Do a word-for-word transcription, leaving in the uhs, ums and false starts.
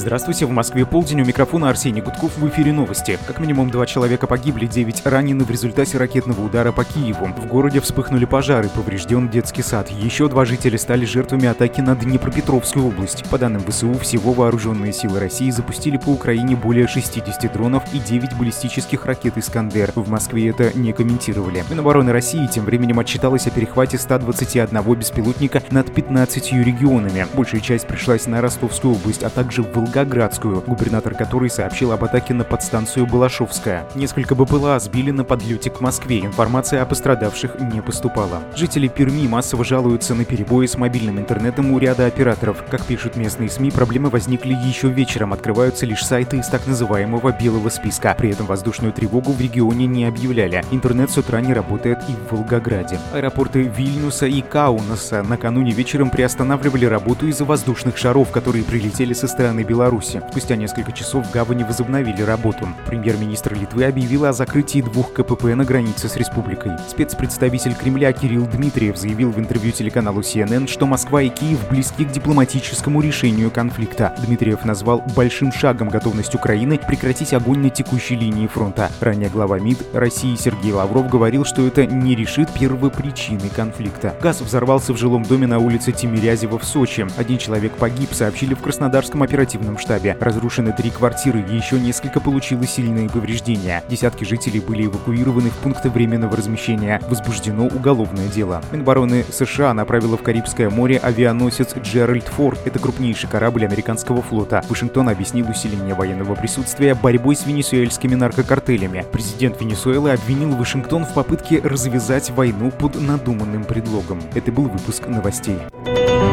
Здравствуйте, в Москве полдень, у микрофона Арсений Гудков, в эфире новости. Как минимум два человека погибли, девять ранены в результате ракетного удара по Киеву. В городе вспыхнули пожары, поврежден детский сад. Еще два жителя стали жертвами атаки на Днепропетровскую область. По данным ВСУ, всего вооруженные силы России запустили по Украине более шестидесяти дронов и девять баллистических ракет «Искандер». В Москве это не комментировали. Минобороны России тем временем отчиталась о перехвате ста двадцати одного беспилотника над пятнадцатью регионами. Большая часть пришлась на Ростовскую область, а также в Волгоградскую, губернатор которой сообщил об атаке на подстанцию Балашовская. Несколько БПЛА сбили на подлете к Москве. Информация о пострадавших не поступала. Жители Перми массово жалуются на перебои с мобильным интернетом у ряда операторов. Как пишут местные СМИ, проблемы возникли еще вечером. Открываются лишь сайты из так называемого белого списка. При этом воздушную тревогу в регионе не объявляли. Интернет с утра не работает и в Волгограде. Аэропорты Вильнюса и Каунаса накануне вечером приостанавливали работу из-за воздушных шаров, которые прилетели со стороны Беларуси. Спустя несколько часов в гавани возобновили работу. Премьер-министр Литвы объявил о закрытии двух КПП на границе с республикой. Спецпредставитель Кремля Кирилл Дмитриев заявил в интервью телеканалу Си Эн Эн, что Москва и Киев близки к дипломатическому решению конфликта. Дмитриев назвал большим шагом готовность Украины прекратить огонь на текущей линии фронта. Ранее глава МИД России Сергей Лавров говорил, что это не решит первопричины конфликта. Газ взорвался в жилом доме на улице Тимирязева в Сочи. Один человек погиб, сообщили в Краснодарском оперативном штабе. Разрушены три квартиры, еще несколько получило сильные повреждения. Десятки жителей были эвакуированы в пункты временного размещения. Возбуждено уголовное дело. Минобороны США направила в Карибское море авианосец Джеральд Форд. Это крупнейший корабль американского флота. Вашингтон объяснил усиление военного присутствия борьбой с венесуэльскими наркокартелями. Президент Венесуэлы обвинил Вашингтон в попытке развязать войну под надуманным предлогом. Это был выпуск новостей.